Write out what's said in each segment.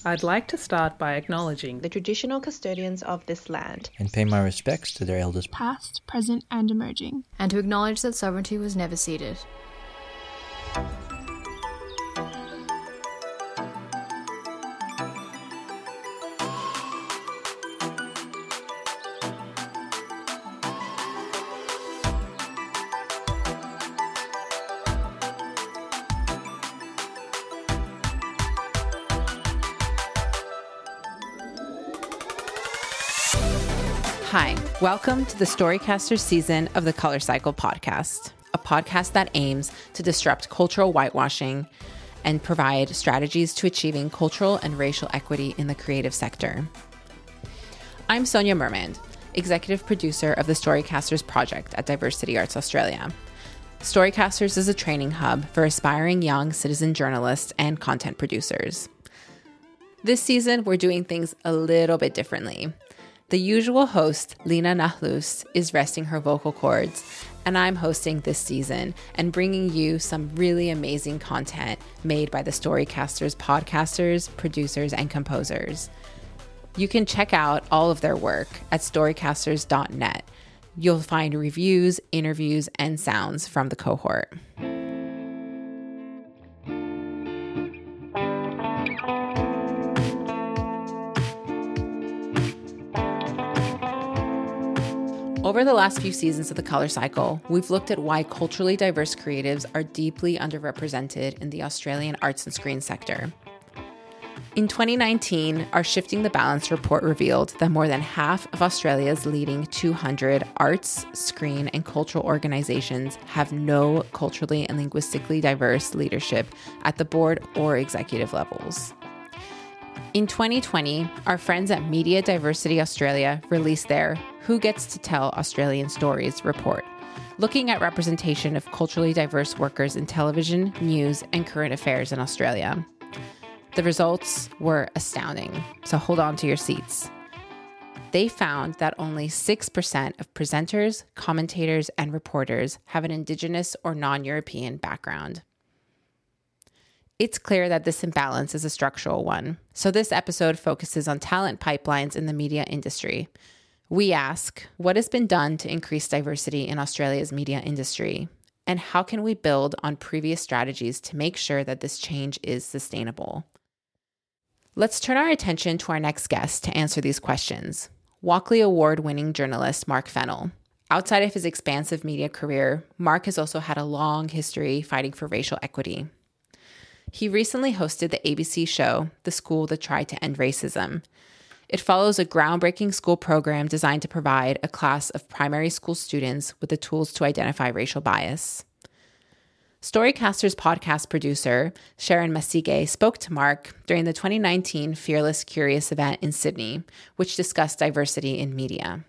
I'd like to start by acknowledging the traditional custodians of this land and pay my respects to their elders, past, present, and emerging, and to acknowledge that sovereignty was never ceded. Hi, welcome to the Storycasters season of the Color Cycle podcast, a podcast that aims to disrupt cultural whitewashing and provide strategies to achieving cultural and racial equity in the creative sector. I'm Sonia Mermand, executive producer of the Storycasters project at Diversity Arts Australia. Storycasters is a training hub for aspiring young citizen journalists and content producers. This season, we're doing things a little bit differently. The usual host, Lena Nahlus, is resting her vocal cords, and I'm hosting this season and bringing you some really amazing content made by the Storycasters podcasters, producers, and composers. You can check out all of their work at storycasters.net. You'll find reviews, interviews, and sounds from the cohort. Over the last few seasons of the Color Cycle, we've looked at why culturally diverse creatives are deeply underrepresented in the Australian arts and screen sector. In 2019, our Shifting the Balance report revealed that more than half of Australia's leading 200 arts, screen, and cultural organizations have no culturally and linguistically diverse leadership at the board or executive levels. In 2020, our friends at Media Diversity Australia released their Who Gets to Tell Australian Stories report, looking at representation of culturally diverse workers in television, news, and current affairs in Australia. The results were astounding, so hold on to your seats. They found that only 6% of presenters, commentators, and reporters have an Indigenous or non-European background. It's clear that this imbalance is a structural one, so this episode focuses on talent pipelines in the media industry. We ask, what has been done to increase diversity in Australia's media industry? And how can we build on previous strategies to make sure that this change is sustainable? Let's turn our attention to our next guest to answer these questions. Walkley Award-winning journalist Mark Fennell. Outside of his expansive media career, Mark has also had a long history fighting for racial equity. He recently hosted the ABC show, The School That Tried to End Racism. It follows a groundbreaking school program designed to provide a class of primary school students with the tools to identify racial bias. Storycasters podcast producer Sharon Masige spoke to Mark during the 2019 Fearless Curious event in Sydney, which discussed diversity in media.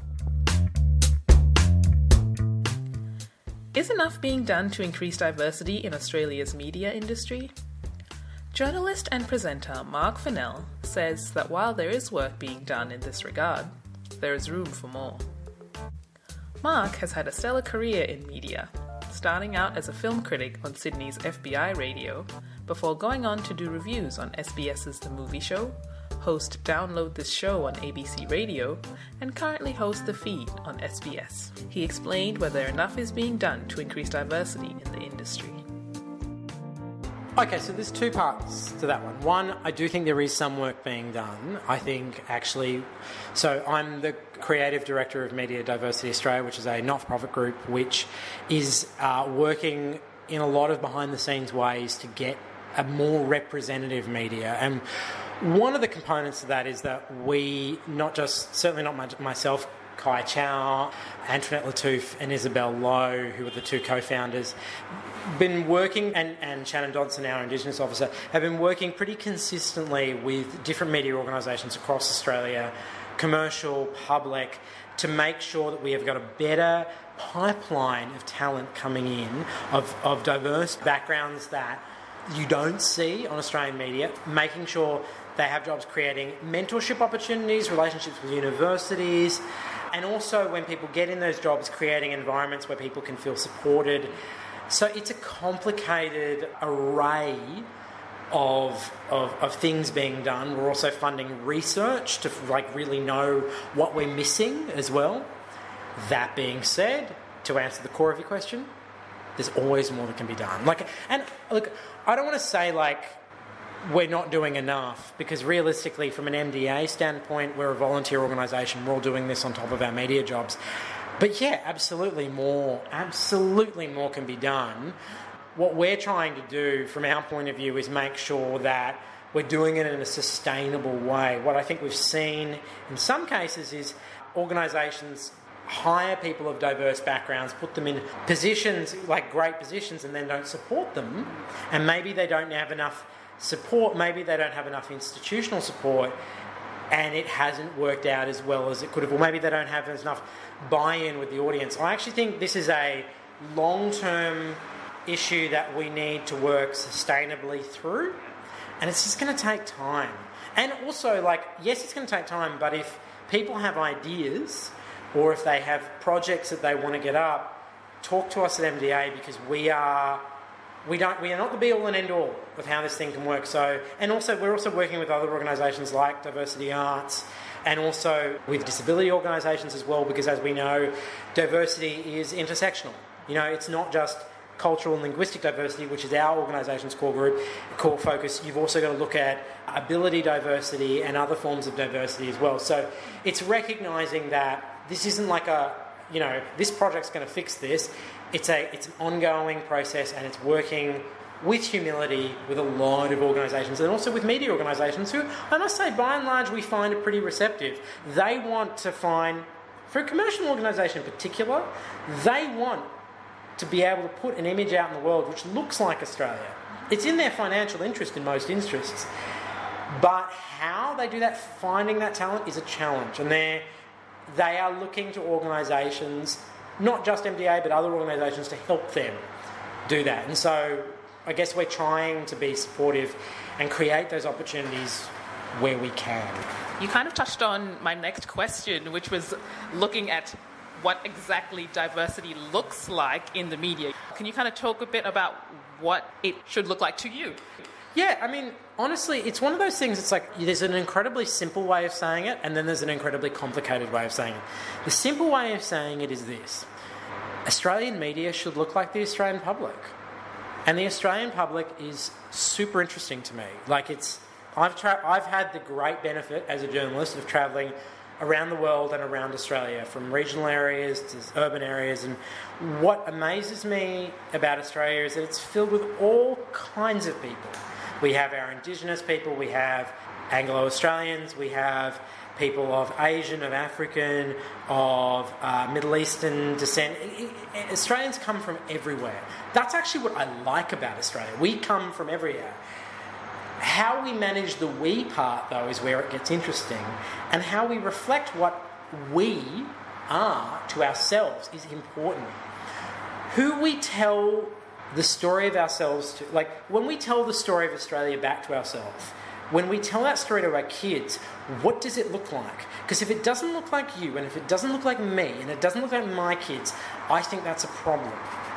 Is enough being done to increase diversity in Australia's media industry? Journalist and presenter Mark Fennell says that while there is work being done in this regard, there is room for more. Mark has had a stellar career in media, starting out as a film critic on Sydney's FBI radio, before going on to do reviews on SBS's The Movie Show, host Download This Show on ABC Radio, and currently hosts The Feed on SBS. He explained whether enough is being done to increase diversity in the industry. Okay, so there's two parts to that one. One, I do think there is some work being done. I think actually, so I'm the creative director of Media Diversity Australia, which is a not-for-profit group which is working in a lot of behind-the-scenes ways to get a more representative media. And one of the components of that is that we, certainly not myself, Kai Chow, Antoinette Lattouf and Isabel Lowe, who are the two co-founders, been working, and Shannon Dodson, our Indigenous officer, have been working pretty consistently with different media organisations across Australia, commercial, public, to make sure that we have got a better pipeline of talent coming in, of diverse backgrounds that you don't see on Australian media, making sure they have jobs creating mentorship opportunities, relationships with universities, and also when people get in those jobs, creating environments where people can feel supported. So it's a complicated array of things being done. We're also funding research to really know what we're missing as well. That being said, to answer the core of your question, there's always more that can be done. And look, I don't want to say we're not doing enough, because realistically, from an MDA standpoint, we're a volunteer organisation. We're all doing this on top of our media jobs. But yeah, absolutely more can be done. What we're trying to do from our point of view is make sure that we're doing it in a sustainable way. What I think we've seen in some cases is organisations hire people of diverse backgrounds, put them in positions, great positions, and then don't support them. And maybe they don't have enough support, maybe they don't have enough institutional support, and it hasn't worked out as well as it could have, or maybe they don't have enough buy-in with the audience. I actually think this is a long-term issue that we need to work sustainably through, and it's just going to take time. And also, yes, it's going to take time, but if people have ideas, or if they have projects that they want to get up, talk to us at MDA, because we are not the be-all and end-all of how this thing can work. And also, we're also working with other organisations like Diversity Arts, and also with disability organisations as well, because as we know, diversity is intersectional. It's not just cultural and linguistic diversity, which is our organisation's core focus. You've also got to look at ability diversity and other forms of diversity as well. So it's recognising that this isn't this project's going to fix this. It's an ongoing process, and it's working with humility with a lot of organisations, and also with media organisations who, I must say, by and large, we find are pretty receptive. They want to find, for a commercial organisation in particular, they want to be able to put an image out in the world which looks like Australia. It's in their financial interest in most interests. But how they do that, finding that talent, is a challenge. And they are looking to organisations, not just MDA, but other organisations, to help them do that. And so I guess we're trying to be supportive and create those opportunities where we can. You kind of touched on my next question, which was looking at what exactly diversity looks like in the media. Can you kind of talk a bit about what it should look like to you? Yeah, I mean, honestly, it's one of those things, it's there's an incredibly simple way of saying it, and then there's an incredibly complicated way of saying it. The simple way of saying it is this: Australian media should look like the Australian public. And the Australian public is super interesting to me. I've had the great benefit as a journalist of travelling around the world and around Australia, from regional areas to urban areas. And what amazes me about Australia is that it's filled with all kinds of people. We have our Indigenous people, we have Anglo-Australians, we have people of Asian, of African, of Middle Eastern descent. Australians come from everywhere. That's actually what I like about Australia. We come from everywhere. How we manage the we part, though, is where it gets interesting. And how we reflect what we are to ourselves is important. Who we tell the story of ourselves to, when we tell the story of Australia back to ourselves, when we tell that story to our kids, what does it look like? Because if it doesn't look like you, and if it doesn't look like me, and it doesn't look like my kids, I think that's a problem.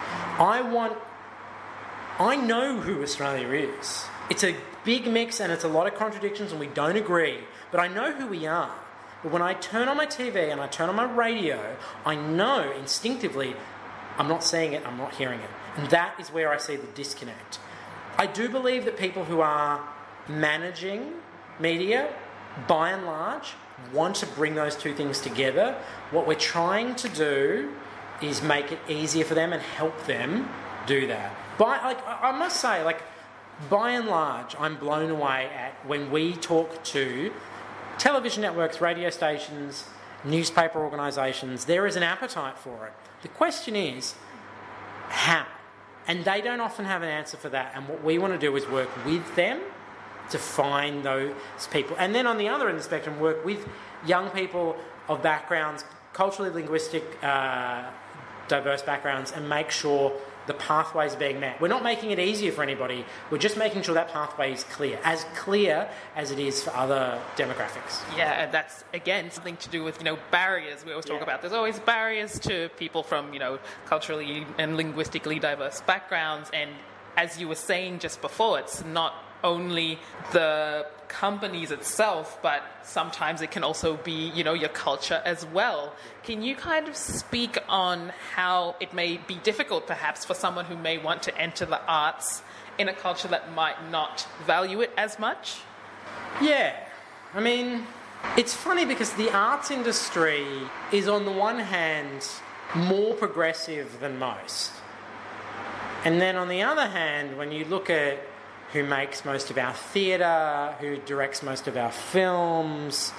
I know who Australia is. It's a big mix and it's a lot of contradictions and we don't agree, but I know who we are. But when I turn on my TV and I turn on my radio, I know instinctively I'm not seeing it, I'm not hearing it. And that is where I see the disconnect. I do believe that people who are managing media, by and large, want to bring those two things together. What we're trying to do is make it easier for them and help them do that. I must say, by and large, I'm blown away at when we talk to television networks, radio stations, newspaper organisations. There is an appetite for it. The question is, how? And they don't often have an answer for that. And what we want to do is work with them to find those people. And then on the other end of the spectrum, work with young people of backgrounds, culturally linguistic, diverse backgrounds, and make sure the pathway's being met. We're not making it easier for anybody. We're just making sure that pathway is clear as it is for other demographics. Yeah, and that's, again, something to do with, barriers. We always talk about there's always barriers to people from, culturally and linguistically diverse backgrounds. And as you were saying just before, it's not only the companies itself, but sometimes it can also be, your culture as well. Can you kind of speak on how it may be difficult, perhaps, for someone who may want to enter the arts in a culture that might not value it as much? Yeah. I mean, it's funny because the arts industry is, on the one hand, more progressive than most. And then on the other hand, when you look at who makes most of our theatre, who directs most of our films,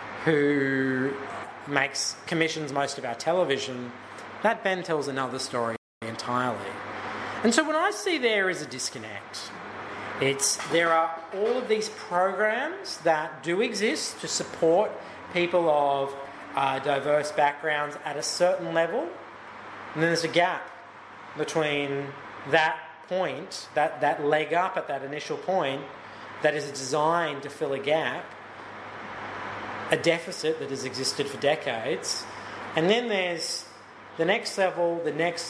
who commissions most of our television, that then tells another story entirely. And so what I see there is a disconnect. There are all of these programs that do exist to support people of diverse backgrounds at a certain level, and then there's a gap between that point, that leg up at that initial point that is designed to fill a gap, a deficit that has existed for decades, and then there's the next level,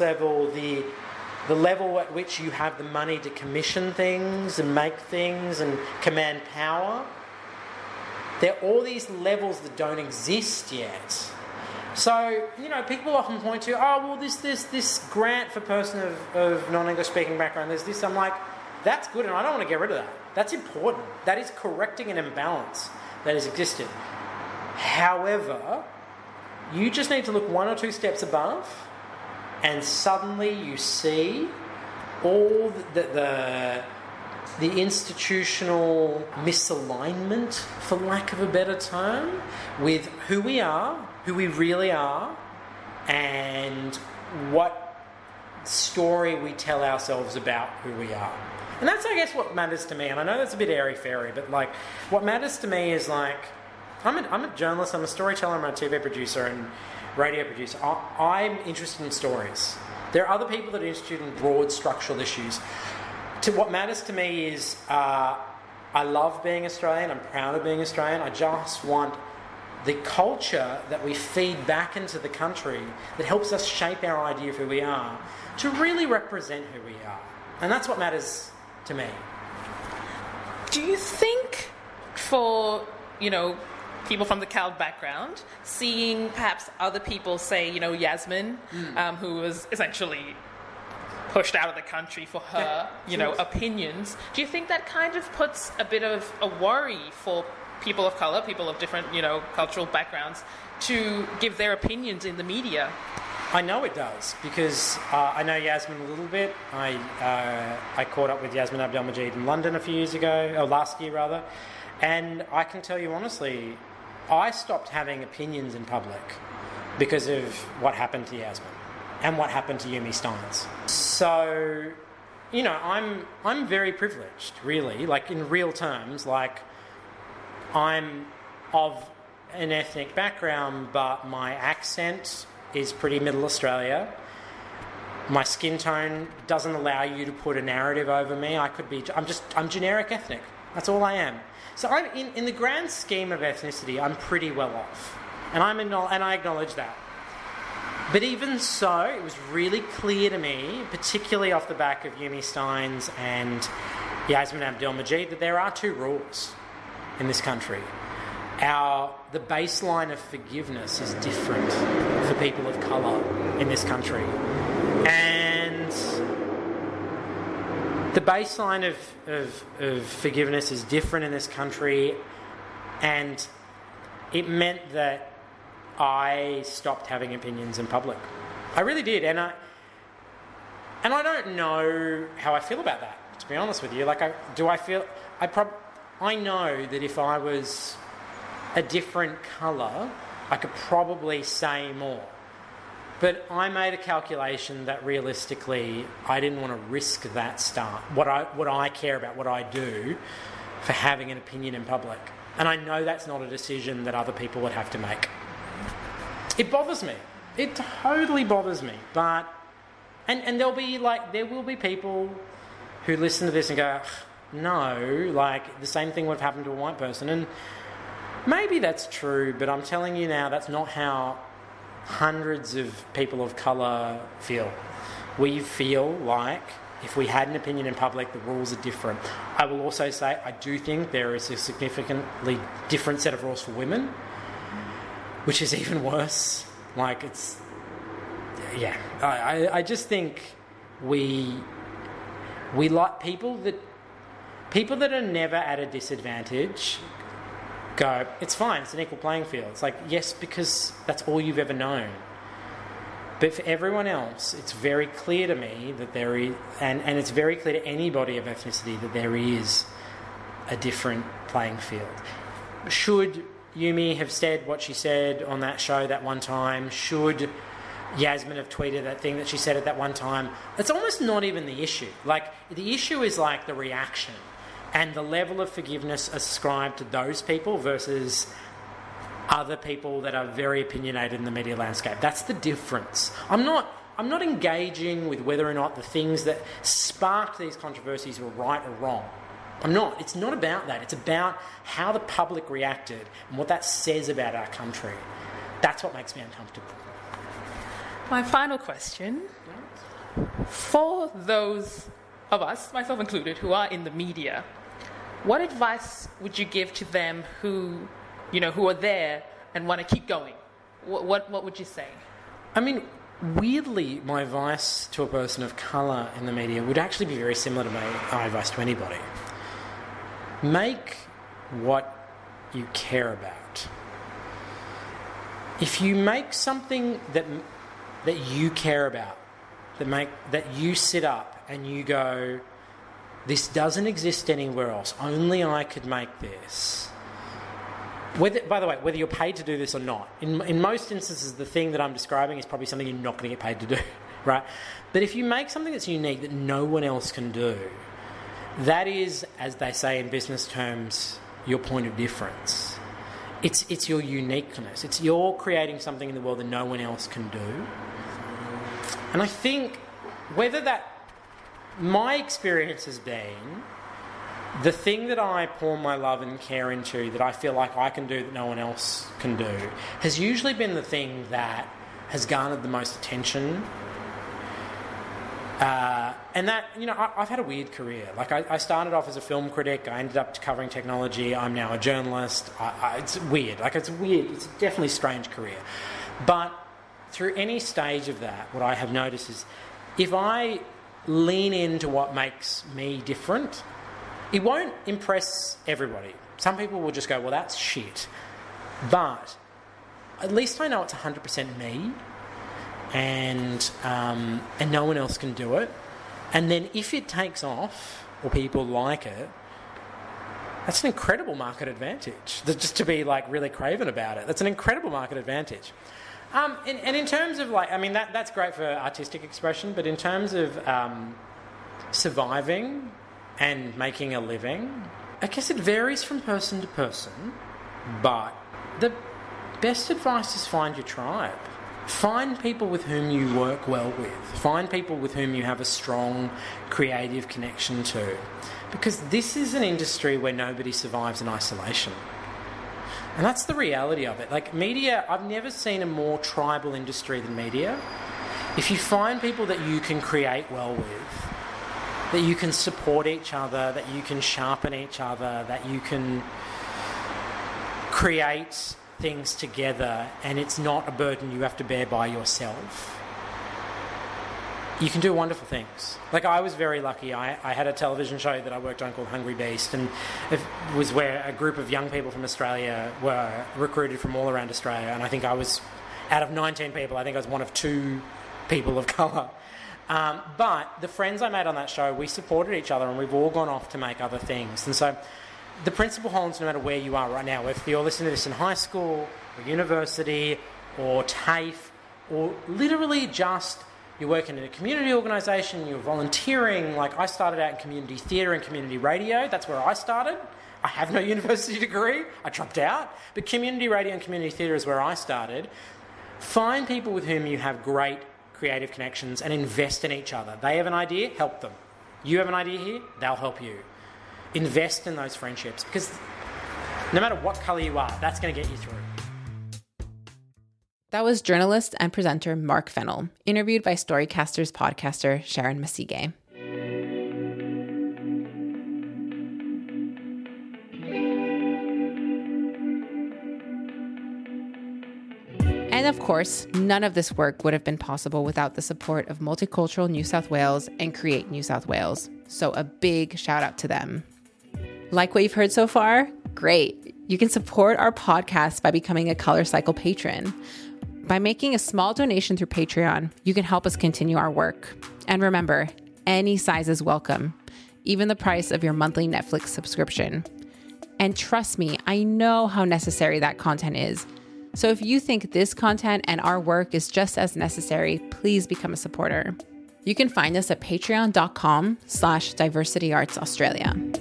the level at which you have the money to commission things and make things and command power. There are all these levels that don't exist yet. So, people often point to, this grant for person of non-English speaking background, there's this. I'm like, that's good, and I don't want to get rid of that. That's important. That is correcting an imbalance that has existed. However, you just need to look one or two steps above, and suddenly you see all the institutional misalignment, for lack of a better term, with who we are, who we really are, and what story we tell ourselves about who we are. And that's, I guess, what matters to me. And I know that's a bit airy-fairy, but, what matters to me is, I'm a journalist, I'm a storyteller, I'm a TV producer and radio producer. I'm interested in stories. There are other people that are interested in broad structural issues. What matters to me is I love being Australian, I'm proud of being Australian. I just want the culture that we feed back into the country that helps us shape our idea of who we are to really represent who we are. And that's what matters to me. Do you think for, people from the Cal background, seeing perhaps other people, say, Yasmin, who was essentially pushed out of the country for her, opinions, do you think that kind of puts a bit of a worry for people of colour, people of different, cultural backgrounds, to give their opinions in the media? I know it does, because I know Yasmin a little bit. I caught up with Yasmin Abdel-Majid in London last year rather, and I can tell you honestly, I stopped having opinions in public because of what happened to Yasmin and what happened to Yumi Stynes. So, I'm very privileged, really, in real terms. I'm of an ethnic background, but my accent is pretty middle Australia. My skin tone doesn't allow you to put a narrative over me. I'm generic ethnic. That's all I am. So in the grand scheme of ethnicity, I'm pretty well off. And I acknowledge that. But even so, it was really clear to me, particularly off the back of Yumi Stynes and Yasmin Abdel-Majid, that there are two rules in this country. The baseline of forgiveness is different for people of colour in this country. And the baseline of forgiveness is different in this country, and it meant that I stopped having opinions in public. I really did, and I don't know how I feel about that, to be honest with you. I know that if I was a different colour, I could probably say more. But I made a calculation that realistically I didn't want to risk that start, what I care about, what I do, for having an opinion in public. And I know that's not a decision that other people would have to make. It bothers me. It totally bothers me. But and there will be people who listen to this and go, no, the same thing would have happened to a white person. And maybe that's true, but I'm telling you now, that's not how hundreds of people of colour feel. We feel like If we had an opinion in public, the rules are different. I will also say I do think there is a significantly different set of rules for women, which is even worse. Like, it's... Yeah. I just think we like people that are never at a disadvantage go, it's fine, it's an equal playing field. It's like, yes, because that's all you've ever known. But for everyone else, it's very clear to me that there is, and it's very clear to anybody of ethnicity that there is a different playing field. Should Yumi have said what she said on that show that one time? Should Yasmin have tweeted that thing that she said at that one time? It's almost not even the issue. Like, the issue is like the reaction and the level of forgiveness ascribed to those people versus other people that are very opinionated in the media landscape. That's the difference. I'm not engaging with whether or not the things that sparked these controversies were right or wrong. I'm not. It's not about that. It's about how the public reacted and what that says about our country. That's what makes me uncomfortable. My final question, for those of us, myself included, who are in the media, what advice would you give to them who are there and want to keep going? What would you say? I mean, weirdly, my advice to a person of colour in the media would actually be very similar to my advice to anybody. Make what you care about. If you make something that you care about, that you sit up and you go, this doesn't exist anywhere else, only I could make this. By the way, whether you're paid to do this or not, in most instances, the thing that I'm describing is probably something you're not going to get paid to do, right? But if you make something that's unique that no one else can do, that is, as they say in business terms, your point of difference. It's your uniqueness. It's you're creating something in the world that no one else can do. And I think my experience has been the thing that I pour my love and care into that I feel like I can do that no one else can do has usually been the thing that has garnered the most attention. And that, I've had a weird career. Like, I started off as a film critic. I ended up covering technology. I'm now a journalist. It's weird. It's weird. It's definitely a strange career. But through any stage of that, what I have noticed is if I lean into what makes me different, it won't impress everybody. Some people will just go, well, that's shit. But at least I know it's 100% me, and no one else can do it. And then if it takes off or people like it, that's an incredible market advantage. Just to be really craven about it, that's an incredible market advantage. And in terms of that's great for artistic expression, but in terms of surviving and making a living, I guess it varies from person to person, but the best advice is find your tribe. Find people with whom you work well with. Find people with whom you have a strong creative connection to. Because this is an industry where nobody survives in isolation. And that's the reality of it. Media, I've never seen a more tribal industry than media. If you find people that you can create well with, that you can support each other, that you can sharpen each other, that you can create things together and it's not a burden you have to bear by yourself, you can do wonderful things. I was very lucky. I had a television show that I worked on called Hungry Beast, and it was where a group of young people from Australia were recruited from all around Australia, and I think I was, out of 19 people, I think I was one of 2 people of colour. But the friends I made on that show, we supported each other and we've all gone off to make other things. And so the principle holds no matter where you are right now. If you're listening to this in high school or university or TAFE, or literally just you're working in a community organisation, you're volunteering. I started out in community theatre and community radio. That's where I started. I have no university degree. I dropped out. But community radio and community theatre is where I started. Find people with whom you have great creative connections and invest in each other. They have an idea, help them. You have an idea here, they'll help you. Invest in those friendships, because no matter what colour you are, that's going to get you through. That was journalist and presenter Mark Fennell, interviewed by Storycasters podcaster Sharon Masige. And of course, none of this work would have been possible without the support of Multicultural New South Wales and Create New South Wales. So a big shout out to them. Like what you've heard so far? Great. You can support our podcast by becoming a Color Cycle patron. By making a small donation through Patreon, you can help us continue our work. And remember, any size is welcome, even the price of your monthly Netflix subscription. And trust me, I know how necessary that content is. So if you think this content and our work is just as necessary, please become a supporter. You can find us at patreon.com/diversityartsaustralia.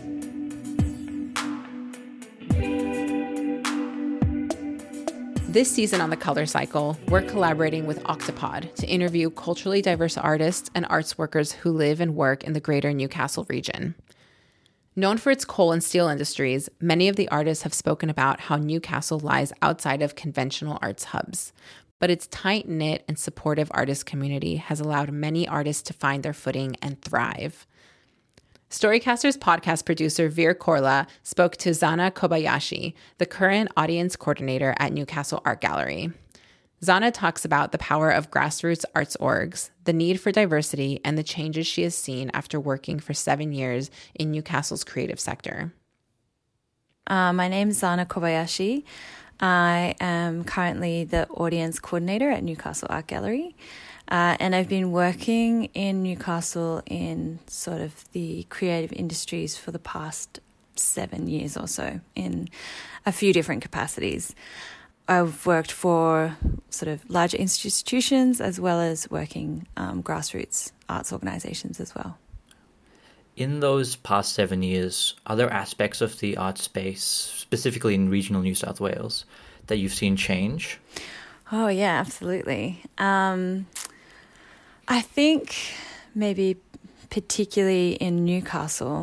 This season on The Color Cycle, we're collaborating with Octopod to interview culturally diverse artists and arts workers who live and work in the greater Newcastle region. Known for its coal and steel industries, many of the artists have spoken about how Newcastle lies outside of conventional arts hubs, but its tight-knit and supportive artist community has allowed many artists to find their footing and thrive. Storycasters podcast producer Veer Korla spoke to Zana Kobayashi, the current audience coordinator at Newcastle Art Gallery. Zana talks about the power of grassroots arts orgs, the need for diversity, and the changes she has seen after working for 7 years in Newcastle's creative sector. My name is Zana Kobayashi. I am currently the audience coordinator at Newcastle Art Gallery. And I've been working in Newcastle in sort of the creative industries for the past 7 years or so in a few different capacities. I've worked for sort of larger institutions as well as working grassroots arts organisations as well. In those past 7 years, are there aspects of the art space, specifically in regional New South Wales, that you've seen change? Oh, yeah, absolutely. I think maybe particularly in Newcastle,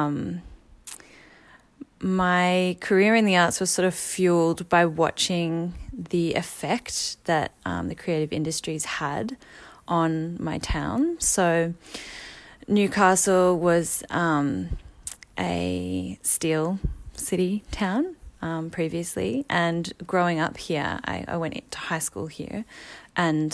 my career in the arts was sort of fueled by watching the effect that the creative industries had on my town. So Newcastle was a steel city town previously, and growing up here, I went to high school here, and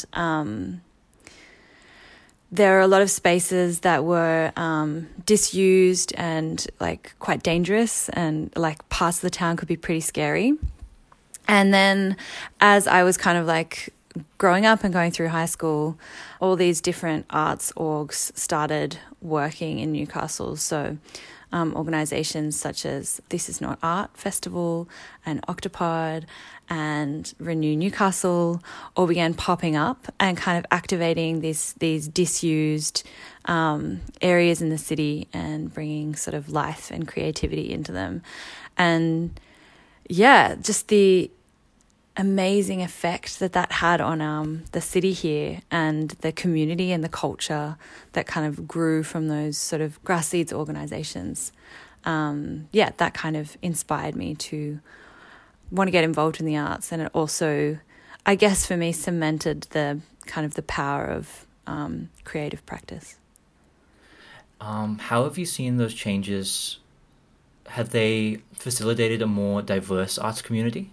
there are a lot of spaces that were disused and like quite dangerous, and like parts of the town could be pretty scary. And then as I was kind of like growing up and going through high school, all these different arts orgs started working in Newcastle. So organisations such as This Is Not Art Festival and Octopod and Renew Newcastle all began popping up and kind of activating these disused areas in the city and bringing sort of life and creativity into them. And yeah, just the amazing effect that had on the city here and the community and the culture that kind of grew from those sort of grassroots organisations. That kind of inspired me to want to get involved in the arts, and it also, I guess for me, cemented the kind of the power of creative practice. How have you seen those changes? Have they facilitated a more diverse arts community?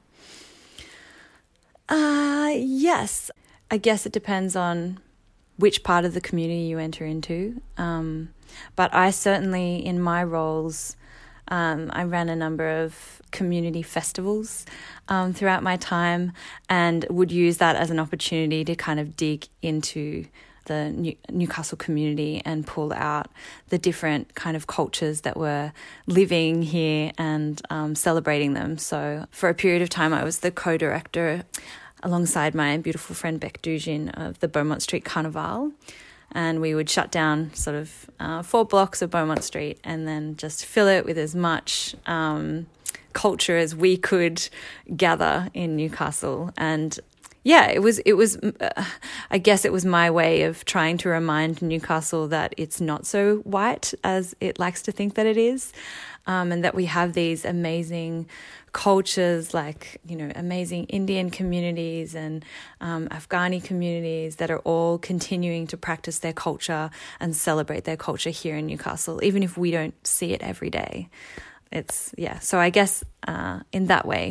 Yes. I guess it depends on which part of the community you enter into. But I certainly, in my roles, I ran a number of community festivals throughout my time, and would use that as an opportunity to kind of dig into the Newcastle community and pull out the different kind of cultures that were living here and celebrating them. So for a period of time, I was the co-director alongside my beautiful friend Beck Dugin of the Beaumont Street Carnival. And we would shut down sort of 4 blocks of Beaumont Street and then just fill it with as much culture as we could gather in Newcastle. And yeah, it was. I guess it was my way of trying to remind Newcastle that it's not so white as it likes to think that it is, and that we have these amazing cultures, like, you know, amazing Indian communities and Afghani communities that are all continuing to practice their culture and celebrate their culture here in Newcastle, even if we don't see it every day. So I guess in that way,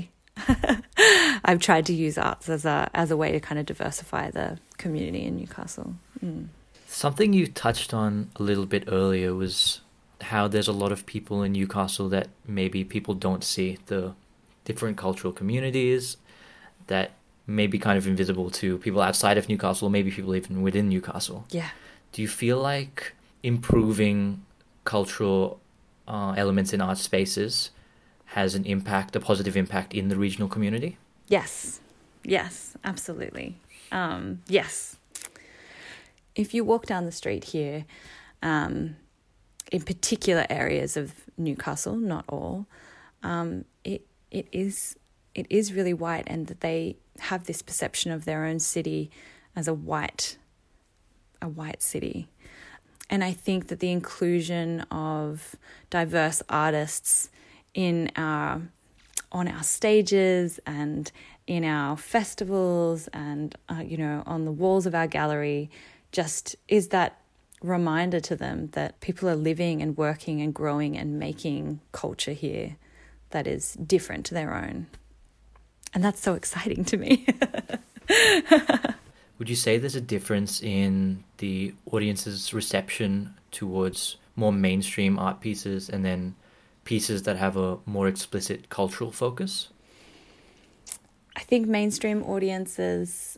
I've tried to use arts as a way to kind of diversify the community in Newcastle. Something you touched on a little bit earlier was how there's a lot of people in Newcastle that maybe people don't see, the different cultural communities that may be kind of invisible to people outside of Newcastle, or maybe people even within Newcastle. Yeah. Do you feel like improving cultural elements in art spaces has an impact, a positive impact in the regional community? Yes, absolutely. Yes. If you walk down the street here, in particular areas of Newcastle, not all, it is really white, and that they have this perception of their own city as a white city. And I think that the inclusion of diverse artists on our stages and in our festivals and on the walls of our gallery just is that reminder to them that people are living and working and growing and making culture here that is different to their own. And that's so exciting to me. Would you say there's a difference in the audience's reception towards more mainstream art pieces and then pieces that have a more explicit cultural focus? I think mainstream audiences,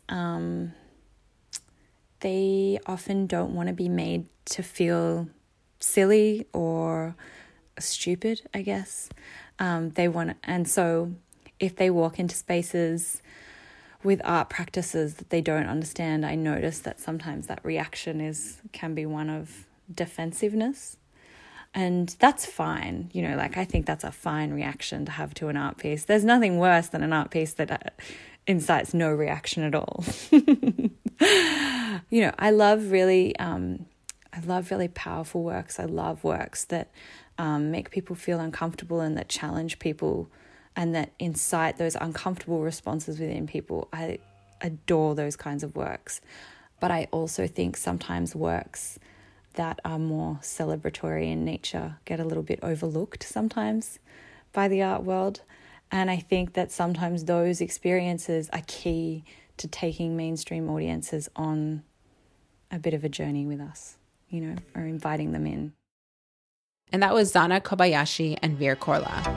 they often don't want to be made to feel silly or stupid, I guess. And so if they walk into spaces with art practices that they don't understand, I notice that sometimes that reaction can be one of defensiveness. And that's fine. I think that's a fine reaction to have to an art piece. There's nothing worse than an art piece that incites no reaction at all. I love really powerful works. I love works that make people feel uncomfortable and that challenge people and that incite those uncomfortable responses within people. I adore those kinds of works. But I also think sometimes works that are more celebratory in nature get a little bit overlooked sometimes by the art world. And I think that sometimes those experiences are key to taking mainstream audiences on a bit of a journey with us, or inviting them in. And that was Zana Kobayashi and Veer Korla.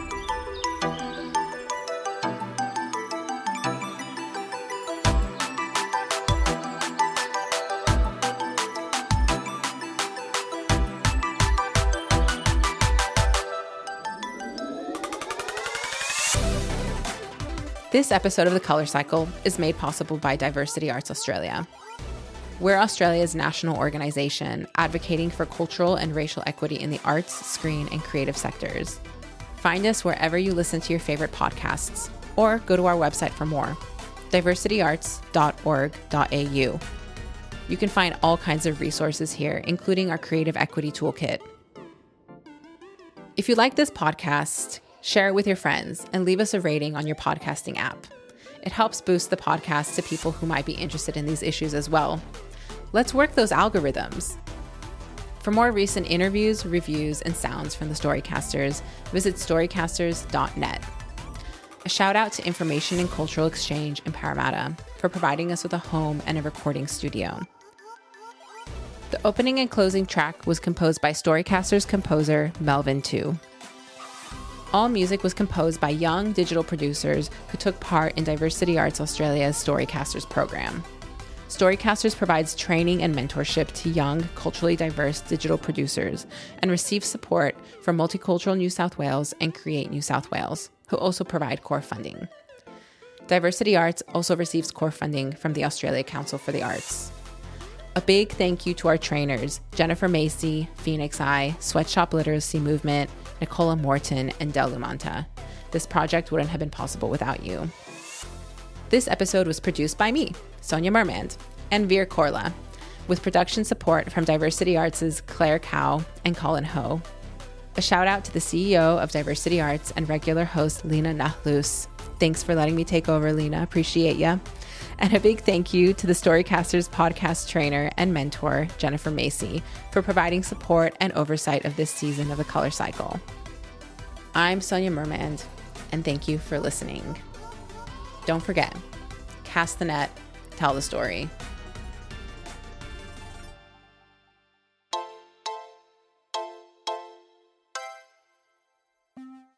This episode of The Colour Cycle is made possible by Diversity Arts Australia. We're Australia's national organisation advocating for cultural and racial equity in the arts, screen, and creative sectors. Find us wherever you listen to your favourite podcasts, or go to our website for more, diversityarts.org.au. You can find all kinds of resources here, including our Creative Equity Toolkit. If you like this podcast, share it with your friends and leave us a rating on your podcasting app. It helps boost the podcast to people who might be interested in these issues as well. Let's work those algorithms. For more recent interviews, reviews, and sounds from the Storycasters, visit storycasters.net. A shout out to Information and Cultural Exchange in Parramatta for providing us with a home and a recording studio. The opening and closing track was composed by Storycasters composer Melvin Tu. All music was composed by young digital producers who took part in Diversity Arts Australia's Storycasters program. Storycasters provides training and mentorship to young, culturally diverse digital producers and receives support from Multicultural New South Wales and Create New South Wales, who also provide core funding. Diversity Arts also receives core funding from the Australia Council for the Arts. A big thank you to our trainers, Jennifer Macy, Phoenix Eye, Sweatshop Literacy Movement, Nicola Morton, and Del Lumanta. This project wouldn't have been possible without you. This episode was produced by me, Sonia Mermand, and Veer Korla, with production support from Diversity Arts' Claire Cow and Colin Ho. A shout out to the CEO of Diversity Arts and regular host Lena Nahlus. Thanks for letting me take over, Lena. Appreciate ya. And a big thank you to the Storycasters podcast trainer and mentor, Jennifer Macy, for providing support and oversight of this season of The Colour Cycle. I'm Sonia Mermand. and thank you for listening. Don't forget, cast the net, tell the story.